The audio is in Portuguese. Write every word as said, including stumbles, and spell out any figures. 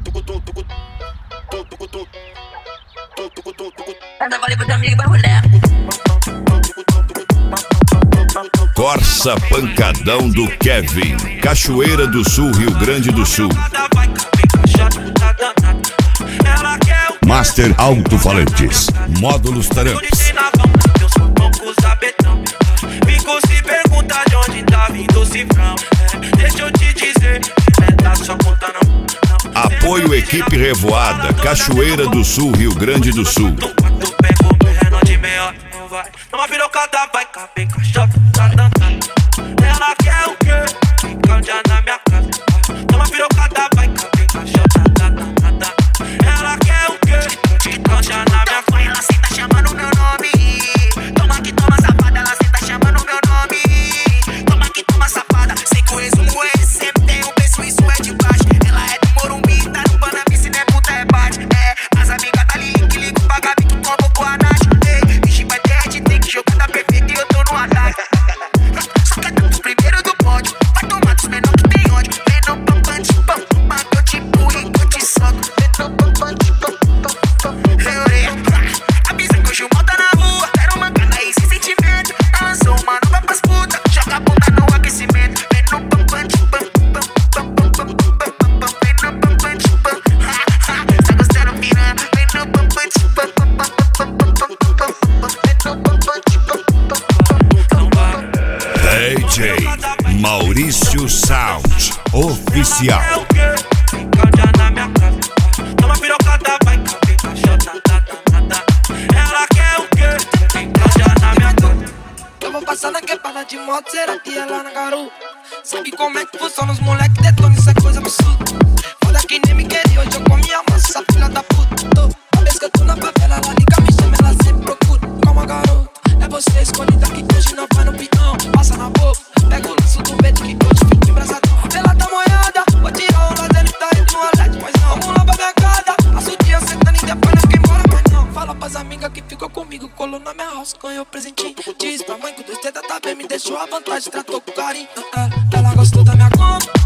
Corsa Pancadão do Kevin, Cachoeira do Sul, Rio Grande do Sul. Master Alto-Falantes, Módulos Taramps. Fico se perguntar de onde tá vindo o cifrão. Deixa eu te dizer, tá só contando. Apoio Equipe Revoada, Cachoeira do Sul, Rio Grande do Sul. Numa virocada vai caber caixota. Ela quer o quê? Fica um dia na minha casa. Numa virocada vai caber caixota. Ela quer o quê? Fica um dia na minha casa. Ela senta chamando meu nome. Toma que toma safada. Ela senta chamando meu nome. Toma que toma safada. Sei que o resumo é esse. Sempre tem um preço, isso é de baixo. Ela é do Morumbi, tá no Panambi. Se não é puta é bate. É, as amigas tá ali que ligam pra Gabi que convocou a Nath. Ei, bicho vai ter head, tem que jogar da perfeita e eu tô no ataque. Só que é dos primeiros do pódio. Vai tomar dos menor que tem ódio. Vem no pam pam de pam pam. Eu te empurro e eu te soco. Vem no pam pam de pam pam pam. Vem orelha. Avisa que hoje o mal tá na rua. Quero mancada aí sem sentimento. Ela lançou uma nova pras putas. Joga a bunda no aquecimento. Vem no pam pam de pam pam pam pam pam pam pam pam. Vem no pam pam de pam. Tá gostando piranha? Vem no pam pam de pam pam pam pam pam pam pam. Vem no pam pam de pam pam pam. D J Maurício Sound Oficial. É o quê? Fica um dia na minha casa. Toma pirocada, vai caber caixota. Ela quer o quê? Fica um dia na minha casa. Eu vou passar na quebrada de moto, será que é lá na garupa? Sabe como é que funciona os moleque detona, isso é coisa absurda. Foda que nem me queria, hoje eu comi a massa, filha da puta. Toda vez que eu tô na favela, ela liga, me chama, ela sempre procura. Calma garota, é você escolhida que hoje não vai no pitão. Passa na boca, pega o laço do medo que hoje fica embraçadão. Ela tá molhada, vou tirar o lado dele, tá indo no alete, mas não. Vamos lá pra minha casa, passo o dia sentando e depois não fica embora, mas não. Fala pras amigas que ficou comigo, colou na minha house, ganhou presentinho. Diz pra mãe que o dois teta tá bem, me deixou à vontade, tratou com carinho. Ela gostou da minha compra.